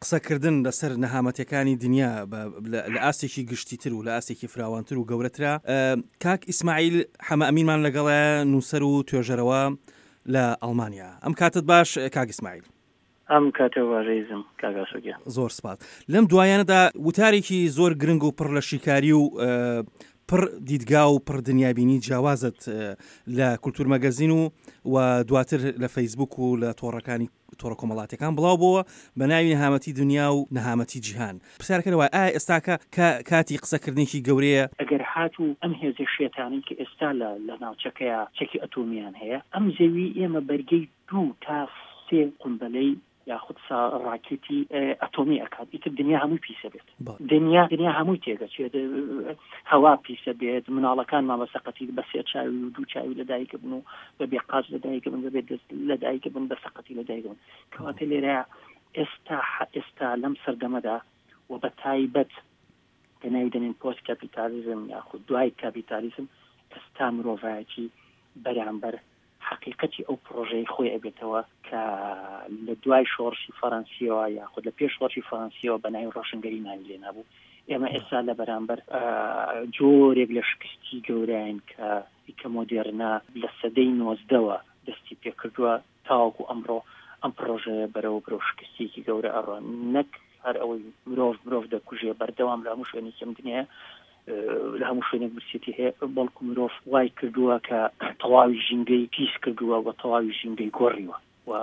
قسەکردن لەسەر نەهامەتەکانی دنیا لە ئاستێکی گشتیتر و لە ئاستێکی فراوانتر و گەورەترا. کاک ئیسماعیل حەمەئەمینمان لەگەڵە نووسەر و توێژەرەوە لە ئەڵمانیا. ئەم کاتت باش کاک ئیسماعیل؟ ئەم کاتەوە ڕێزم کاگاسۆگیا. زۆر سپاس. لەم دوایانەدا وتارێکی زۆر گرنگ و پڕ لە شیکاری و پڕ دیدگا و پڕ دنیابینی جیاوازت لە کولتور مەگەزین و دواتر لە فەیسبوک و لە تۆڕە کۆمەڵاتەکان بڵاو بووە بە ناوی نەهامەتی دنیا و نەهامەتی جیهان. پرسیارەکەەوە ئایا ئێستاکە کاتی قسەکردنێکی گەورەیە؟ ئەگەر هاتوو ئەم هێزە شێتانی کە ئێستا لە ناوچەکەیە چەکی ئەتۆمیان هەیە، ئەم زەوی ئێمە بەرگەی 2 تا 3 قمبەلەی یاخود ڕاکێتی ئەتۆمی ئەکات. ئیتر دنیا هەمووی پیسە بێت، دنیا هەمووی تێگەچێت، هەوا پیسە بێت، مناڵەکان مامەسەقەتی بە 3 چاوی و 2 چاوی لەدایکە بن و بە بێقاز لەدایکە بن، بەبێت دەست لەدایکە بن، بە سەقەتی لەدایکە بن. کەواتە لێرە ئێستا لەم سەردەمەدا و بە تایبەت کە ناوی دەنێن پۆست کاپیتالیزم یاخود دوای کاپیتالیزم، ئێستا مرۆڤایەتی بەرامبەر حقیقەتی ئەو پرۆژەی خۆی ئەبێتەوە کە لە دوای شۆڕشی فەڕەنسیەوە یاخود لە پێش شۆڕشی فەڕەنسیەوە بە ناوی ڕۆشنگەریمانی لێ نەبوو. ئێمە ئێستا لە بەرامبەر جۆرێک لە شکستی گەورەیان کە مۆدێرنە لە سەدەی 19ەوە دەستی پێکردووە، تاوەکو ئەمڕۆ ئەم پرۆژەیە بەرەو شکستێکی گەورە ئەڕۆن. نەک هەر ئەوەی مرۆڤ دەکوژێ بەردەوام لە هەموو شوێنی کەم دنیا لە هەموو شوێنێک برسێتی هەیە، بەڵکو مرۆڤ وای کردووە کە تەواوی ژینگەی پیس کردووە و تەواوی ژینگەی گۆڕیوە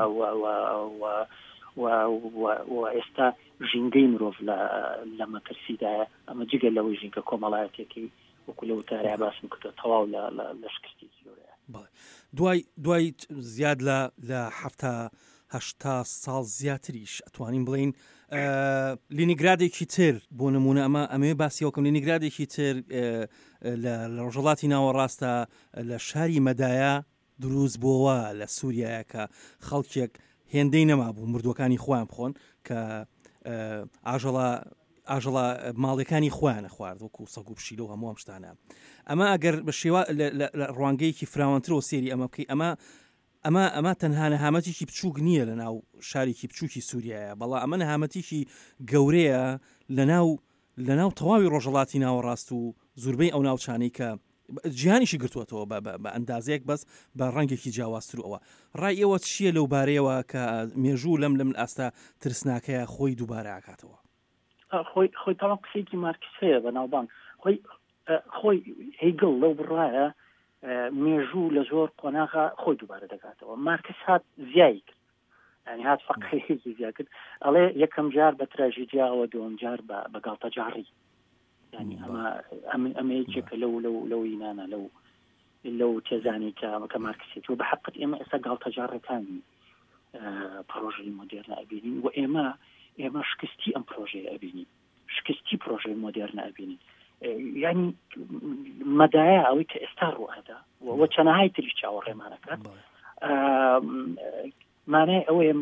و ئێستا ژینگەی مرۆڤ لە مەترسیدایە. ئەمە جگە لەوەی ژینگە کۆمەڵایەتێکی وەکو لە وتاریا باسم کردو تەواو لە شکستی گەورەیە. دوای زیاد لە 70-80 ساڵ زیاتریش ئەتوانین بڵین لینیگرادێکی تر بۆ نمونە ئەمێ باسیەوەکەم، لینیگرادێکی تر لە ڕۆژهەڵاتی ناوەڕاستە لە شاری مەدایە دروست بووەوە لە سووریایە کە خەڵکێک هێندەی نەمابوو مردوەکانی خۆیان بخۆن کە ئاژەڵە ماڵەکانی خۆیانە خوارد وەکو سەگ و پشیلە و هەموو ئەم شتانە. ئەمە ئەگەر بە شێوە لە ڕوانگەیەکی فراوانترەوە سێری ئەمە بکەی، ئەمە تەنها نەهامەتێکی بچووک نییە لە ناو شارێکی بچووکی سووریایە، بەڵام ئەمە نەهامەتێکی گەورەیە لە ناو تەواوی ڕۆژهەڵاتی ناوەڕاست و زۆربەی ئەو ناوچانەی کە جیهانیشی گرتووەتەوە بە ئەندازەیەک بەس بە ڕەنگێکی جیاوازتر. ئەوە ڕای ئێوە چییە لەو بارەیەوە کە مێژوو لەم ئاستا ترسناکەیە خۆی دووبارە ئاکاتەوە؟ خۆی تاوان قسەیەکی مارکس هەیە بەناوبانگ خۆی هێگڵ لەو بڕایە مێژوو لە زۆر قۆناغا خۆی دووبارە دەکاتەوە. مارکس هات زیایی کرد، ینی هات فەقەیەکی زیا کرد، ئەڵێ یەکەم جار بە تراژیدیاوە، دووەم جار بە گاڵتەجاری. ینی ئەمە یەکێکە لەو ئینانە لەو تێزانی کە مارکسێت و بە حقیقت ئێمە ئێستا گاڵتەجارەکانی پرۆژەی مۆدێرنە ئەبینین و ئێمە شکستی ئەم پرۆژەیە ئەبینین، شکستی پرۆژەی مۆدێرنە ئەبینین. ینی مەدایە ئەوەی کە ئێستا ڕوئەدا و چەنەهای تریش چاوەڕێمانەکات مانای ئەوەیە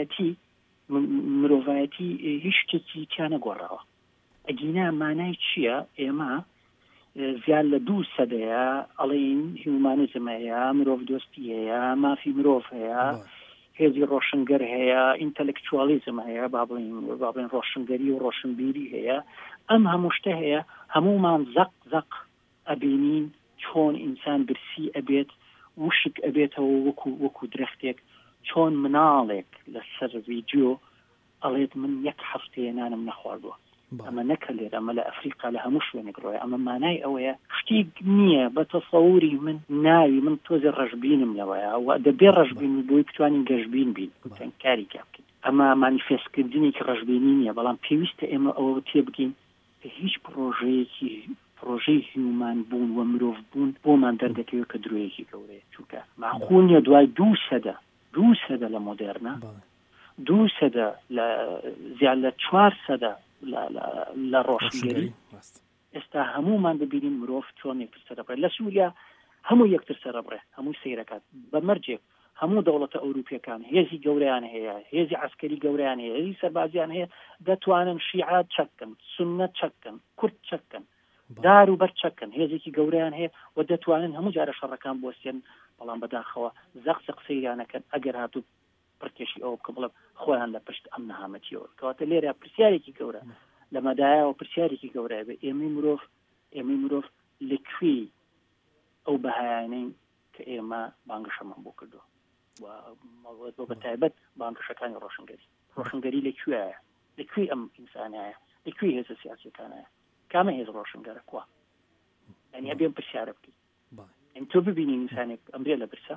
مرۆڤایەتی هیچ شتێکی تیانە گۆڕاوە. ئەگینا مانای چییە؟ ئێمە زیاد لە 2 سەدەیە ئەڵێن هیومانیزم هەیە، مرۆڤ دۆستی هەیە، مافی مرۆڤ هەیە، هێزی ڕۆشنگەر هەیە، ئینتەلێکچوالیزم هەیە، با بڵێن ڕۆشنگەری و ڕۆشنبیری هەیە. ئەم هەموو شتە هەیە، هەمومان زەق ئەبینین چۆن ئینسان برسی ئەبێت، وشک ئەبێتەوە وەکو درەختێک، چۆن مناڵێک لەسەر ڤیدیۆ ئەڵێت من 1 هەفتەیە نانم نەخواردووە. ئەمە نەکە لێرە، ئەمە لە ئەفریقا لە هەموو شوێنێک ڕۆیە. ئەمە مانای ئەوەیە شتێک نییە بە تەسەووری من ناوی من تۆزی ڕەشبینم لەوەیە و دەبێ ڕەشبین بۆی بتوانین گەشبین بین بتوان کاری کاکەین. ئەمە مانیفێستکردنێکی ڕەشبینی نییە، بەڵام پێویستە ئێمە ئەوە تێبگەین کە هیچ پرۆژەی هیومان بوون و مرۆڤ بوون بۆمان دەردەکەوێت کە درۆیەکی گەورەیە. چونکە معقول نییە دوای 2 سەدە لە مۆدێرنە، 2 سەدە زیاد لە 4 سەدە لە ڕۆشنگەری ئێستا هەمومان ببینین مرۆڤ چۆن یەکتر سەرەبڕێ. لە سووریا هەموو یەکتر سەرەبڕێ، هەموو سەیرەکات بە مەرجێک. هەموو دەوڵەتە ئەوروپیەکان هێزی گەورەیان هەیە، هێزی عسکەری گەورەیان هەیە، هێزی سەربازیان هەیە، دەتوانن شیعە چەکن، سوننە چەکن، کورد چەکن، دار و بەر چەکن، هێزێکی گەورەیان هەیە و دەتوانن هەموو جارە شەڕەکان بوەستێن. بەڵام بەداخەوە زەق سەیریانەکەن ئەگەر هاتوو پڕکێشی ئەو بکە بڵێ خۆیان لە پشت ئەم نەهامەتیەوە کەواتە لێرە پرسیارێکی گەورە لە مەدایەوە پرسیارێکی گەورە بێ ئێمەی مرۆڤ لەکوێ ئەو بەهایانەی کە ئێمە بانگەشەمان بۆ کردو بۆ بە تایبەت بانگەشەکانی ڕۆشنگەری لەکوێ ئەم ئینسانایە لەکوێ هێزە سیاسەکانایە کامە هێز ڕۆشنگەرە کوا یعنی ئەبێن پرسیارە بکەیت تۆ ببینی ئینسانێک ئەمرێ لە برسە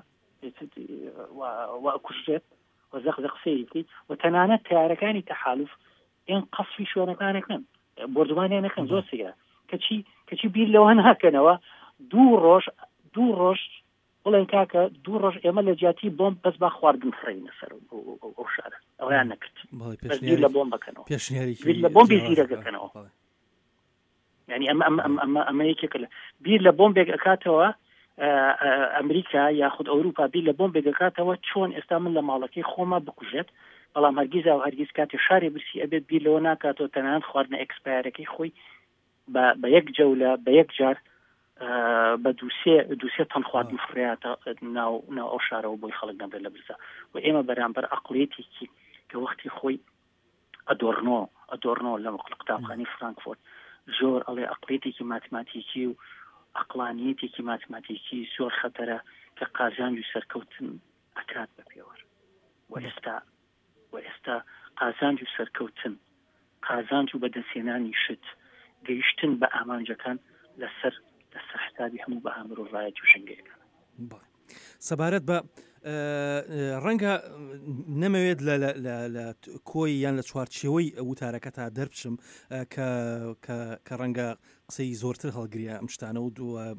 کوشتێت وەزەق سەیری و تەنانەت تیارەکانی تەحالوف ئێن قەسفی شوێنەکانەکەن بردوانیان نەکەن زۆر سەیرە کەچی بیر لەوە ناکەنەوە دوو ڕۆژ بڵێن کاکە دوو ڕۆژ ئێمە لە جیاتی بۆم بەس با خواردن خڕینە سەر ئەو شارە ئەویان نەکرد بیر لە بۆم بکەنەوە بیر لە بۆم بێزیرەکەنەوە یعنی ئەمە یەکێکە لە بیر لە بۆم بێگەکاتەوە ئەمریکا یاخود ئەوروپا بیر لە بۆم بێگەکاتەوە چۆن ئێستا من لە ماڵەکەی خۆما بکوژێت بەڵام هەرگیز و هەرگیز کاتی شارێ برسی ئەبێت بیر لەوە ناکاتەوە تەنانەت خواردنە ئەکسپایرەکەی خۆی بە یەک جەولە بە یەک جار بە دووسێ تەن خواردن فڕاتە ناو ئەو شارەوە بۆی خەڵک نەبێت لە برسا و ئێمە بەرامبەر عەقڵیەتێکی کە وەختی خۆی ئەدۆرنۆ لە قوتابخانەی فرانکفورت زۆر ئەڵێ عەقڵیەتێکی ماتماتیکی و عەقلانیەتێکی ماتماتیکی زۆر خەتەرە کە قازانج و سەرکەوتن ئەکات بە پێوە و ئێستا قازانج و سەرکەوتن قازانج و بەدەستهێنانی شت گەیشتن بە ئامانجەکان لەسەر حسابی هەموو بە مرۆڤایەتی و شنگەیەکان سەبارەت بە ڕەنگە نەمەوێت لە کۆی یان لە چوارچێوەی وتارەکە تا دەربچم کە ڕەنگە قسەی زۆرتر هەڵگریە ئەم شتانە و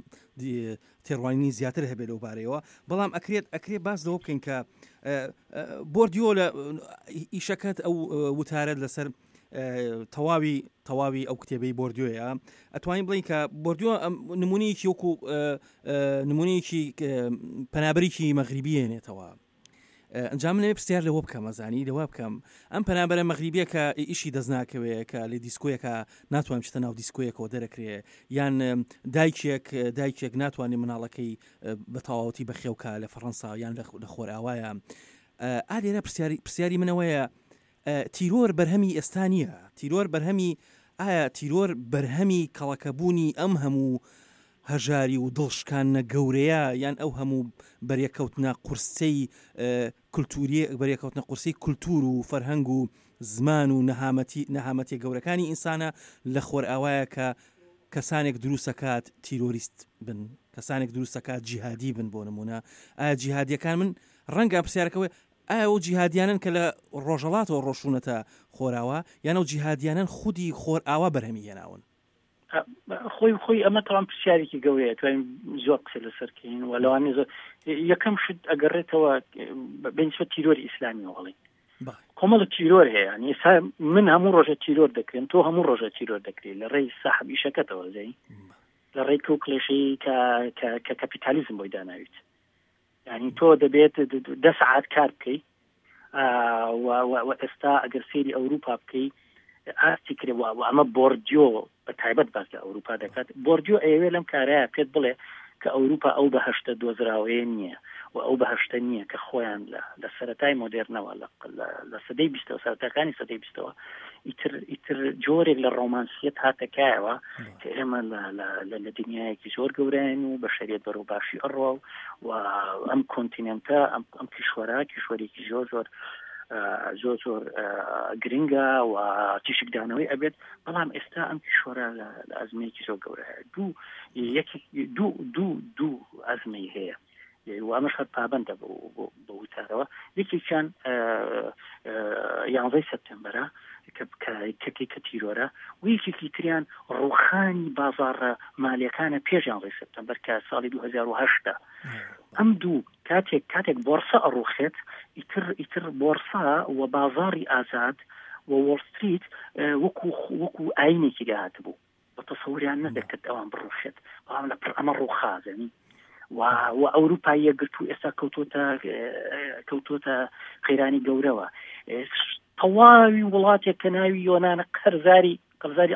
تێڕوانی زیاتر هەبێت لەو بارەیەوە بەڵام ئەکرێت باس لەوە بکەین کە بۆردیۆ لە ئیشەکەت ئەو وتارەت لەسەر تەواوی ئەو کتێبەی بۆردیۆیە ئەتوانین بڵین کە بۆردیۆ نمونەیەکی وەکو نمونەیەکی پەنابەرێکی مەغریبیێنێتەوە ئەنجام لەوێ پرسیار لەوە بکەم ئەزانی لەوە بکەم ئەم پەنابەرە مەغریبیە کە ئیشی دەستناکەوێ کە لە دیسکۆیەکە ناتوانین بچتە ناو دیسکۆیەکەوە دەرەکرێ یان دایکێک ناتوانێت مناڵەکەی بە تەواوەتی بەخێوکە لە فەڕەنسا یان لە خۆرئاوایە ئالێرە پرسیاری منەوەیە تیرۆر بەرهەمی ئێستا نییە تیرۆر بەرهەمی ئایا تیرۆر بەرهەمی کەڵەکەبوونی ئەم هەموو هەژاری و دڵشکانە گەورەیە یان ئەو هەموو بەریەکەوتنە قورسەی کولتوری بەریەکەوتنە قورسی کولتور و فەرهەنگ و زمان و نەهامەتی گەورەکانی ئینسانە لە خۆرئاوایە کە کەسانێک دروستەکات تیرۆریست بن کەسانێک دروستەکات جیهادی بن بۆ نمونە ئایا جیهادیەکان من ڕەنگە پرسیارەکەوە ئایا ئەو جیهادیانن کە لە ڕۆژەڵاتەوە ڕۆشونەتە خۆراوە یان ئەو جیهادیانن خودی خۆرئاوا بەرهەمی هێناون خۆی ئەمە تاوان پرسیارێکی گەورەیە توانین زۆر قسە لەسەرکەین و لەوانێ یەکەم شت ئەگەڕێتەوە بەنسبەت تیرۆری ئیسلامی وڵی کۆمەڵ تیرۆر هەیە یعنی من هەموو ڕۆژە تیرۆر دەکرێن تۆ هەموو ڕۆژە تیرۆر دەکرێت لە ڕێی ساحبی شەکەتەوە زەی لە ڕێی کە کلێشەی کە کەپیتالیزم بۆی داناویت یعنی تۆ دەبێت 10 ساعات کار بکەیت و ئێستا ئەگەر سێری ئەوروپا بکەیت ئاستی کرێ و ئەمە بۆردیۆ بە تایبەت باکە ئەوروپا دەکات بۆردیۆ ئەوێ لەم کارایە پێت بڵێ کە ئەوروپا ئەو بەهەشتە دۆزراوەیە نییە و ئەو بەهەشتە نییە کە خۆیان لە سەرەتای مۆدێرنەوە لە سەدەی 20 سەرەتاکانی سەدەی 20ەوە ئیتر جۆرێک لە ڕۆمانسیەت هاتەکایەوە کە ئێمە لە دنیایەکی زۆر گەورەین و بە شەریەت بەڕووباشی ئەڕۆ و ئەم کۆنتینێنتە ئەم کیشوەرێکی زۆر گرنگە و تیشکدانەوەی ئەبێت بەڵام ئێستا ئەم کیشوەرە لە ئەزمەیەکی زۆر گەورەیە دوو ئەزمەی هەیە و ئەمەش هەر پابەندە بە وتارەوە یەکێکیان 11 سەپتەمبەرە کە تیرۆرە و یەکێکی تریان ڕوخانی بازاڕە مالیەکانە پێش 11 سەپتەمبەر کە ساڵی 2008 ئەم دوو کاتێک بۆرسە ئەڕوخێت ئیتر بۆرسا و بازاری ئازاد و وۆڵستریت وەکو ئاینێکی داهات بوو بە تەسەوریان نەدەکرد ئەوان بڕوخێت بەڵام لە پڕ ئەمە ڕووخازنی و ئەوروپای یەکگرت و ئێستا کەوتۆتە قەیرانی گەورەوە تەواوی وڵاتێک کە ناوی یۆنانە قەرزاری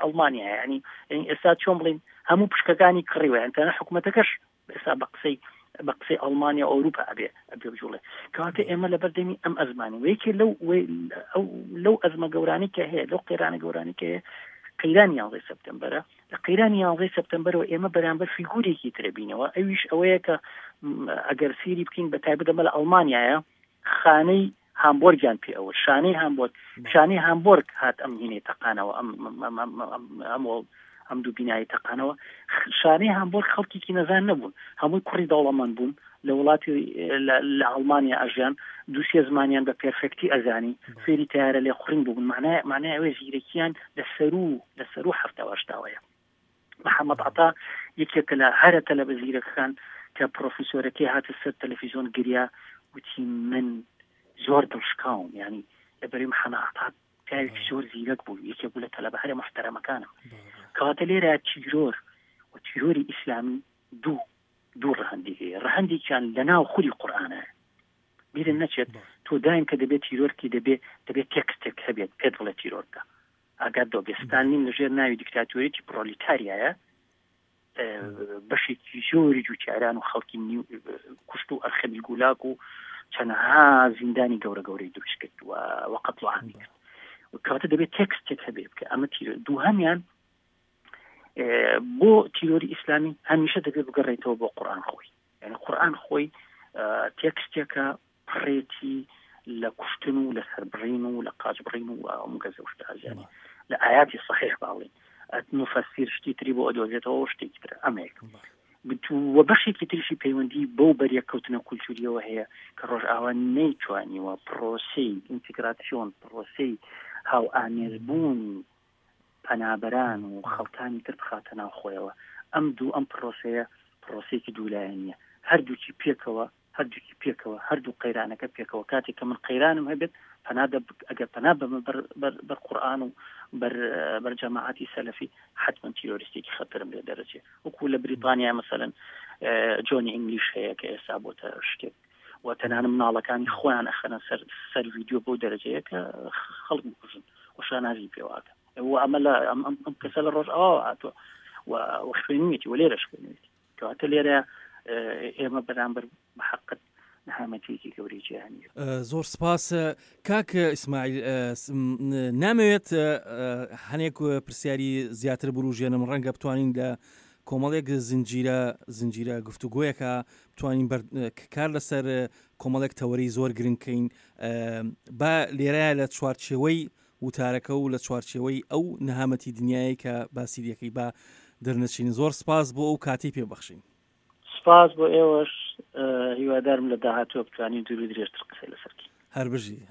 ئەڵمانیا ینی ئێستا چۆن بڵین هەموو پشکەکانی کڕیوە ئەتەنە حکوومەتەکەش ئێستا بە قسەی بە قسەی ئەڵمانیا ئەوروپا ئەبێ بجوڵێ کەواتە ئێمە لە بەردەمی ئەم ئەزمانی وەیەکێ لەو ئەزمە گەورانی کە هەیە لەو قێرانە گەورانی کە هەیە قەیرانی 11 سەپتەمبەرە لە قەیرانی 11 سەپتەمبەرەوە ئێمە بەرامبەر فیگورێکی ترەبینەوە ئەویش ئەوەیە کە ئەگەر سیری بکەین بە تایبەت لە ئەڵمانیایە خانەی هامبۆرگیان پێ ئەوە شانەی هامبۆرگ هات ئەم هینەی تەقانەوە ئەم دوو بینایی تەقانەوە شانەی هامبۆرگ خەڵکێکی نەزان نەبوون هەمووی کوڕی دەوڵەمەند بوون لە وڵاتی لە ئەڵمانیا ئەژیان دووسێ زمانیان بە پێرفێکتی ئەزانی فێری تیارە لێ خوڕین بوون معنای ئەوێ زیرەکیان لەسەر و هەفتاوەشتاوەیە محەممەد عەتا یەکێکە لە هەرە لە بەزیرەکان کە پرۆفیسۆرەکەی هاتە سەر تەلەڤیزۆن گریا وتی من زۆر دڵشکاوم ینی لەبەری محەممەد عەتا پیاوێکی زۆر زیرەک بوو یەکێک بوو لە تەلەبە هەرە محتەرەمەکانم کەواتە لێرە تیرۆری ئیسلامی دوو ڕەهەندی هەیە ڕەهەندێکیان لەناو خوری قورئانە بیرن نەچێت تۆ دایم کە دەبێت تیرۆرکی دەبێت تێکستێک هەبێت پێت بڵێ تیرۆرکە ئاگات دۆگەستان نیم لەژێر ناوی دیکتاتۆریەتی پرۆلیتاریایە بەشێکی زۆری جووتیاران و خەڵکی کوشت و ئەرخەبی گولاک و چەندەها زیندانی گەورەی دروست کرد و قەتڵ و عامی کرد کەواتە دەبێت تێکستێک هەبێت کە ئەمە دووهەمیان بۆ تیرۆری ئیسلامی هەمیشە دەبێت بگەڕێتەوە بۆ قورئان خۆی یعنی قورئان خۆی تێکستێکە پڕێتی لە کوشتن و لە سەربڕین و لە قاچبڕین و ئەمگەزە و شتازیانی لە ئاياتی صحیح باڵین نفسیر شتی تری بۆ ئەدۆزێتەوە شتێکی تر ئەمێک و بەشێکی تریشی پەیوەندی بەو بەریەکەوتنە کولتوریەوە هەیە کە ڕۆژ ئاوان نەیتوانیوە پرۆسەی ئینتیگراتسیۆن پرۆسەی هاو ئامێزبوونی پەنابەران و خەڵکانی تر بخاتە ناو خۆیەوە ئەم پرۆسەیەکی دوولایەنیە هەردووکی پێکەوە هەردوو قەیرانەکە پێکەوە کاتێک کە من قەیرانم هەبێت ئەگەر پەنا بەمە بەر قورئان و بەر جەماعەتی سەلەفی حتما تیرۆریستێکی خەتەرم لێ دەرەچێت وەکو لە بریتانیا مەسەلەن جۆنی ئینگلیش هەیە کە ئێستا بۆتە شتێک و تەنانە مناڵەکانی خۆیان ئەخەنە سەر ڤیدیۆ بۆ دەرەجەیە کە خەڵک بکوژن و شانازی پێواکە ئەمە لە ئەم کەسە لە ڕۆژ ئاوا هاتووە و خوێنیەتی و لێرە خوێنێتی کەواتە لێرە ئێمە بەرامبەر بەحەقت نەهامەتێکی گەورەی جیهانیە. زۆر سپاس کاک ئیسماعیل نامەوێت هەنێک پرسیاری زیاتر بروژێنم ڕەنگە بتوانین لە کۆمەڵێک زنجیرە گفتوگۆیەکە بتوانین کار لەسەر کۆمەڵێک تەوەری زۆر گرنگکەین با لێرەیە لە چوارچێوەی وتارەکە و لە چوارچێوەی ئەو نەهامەتی دنیای کە باسی دەکەی با دەرنەچین. زۆر سپاس بۆ ئەو کاتی پێبەخشین. سپاس بۆ ئێوەش هیوادارم لە داهاتوە بتوانین دوور درێژتر قسەی لەسەرکەین. هەر بژی.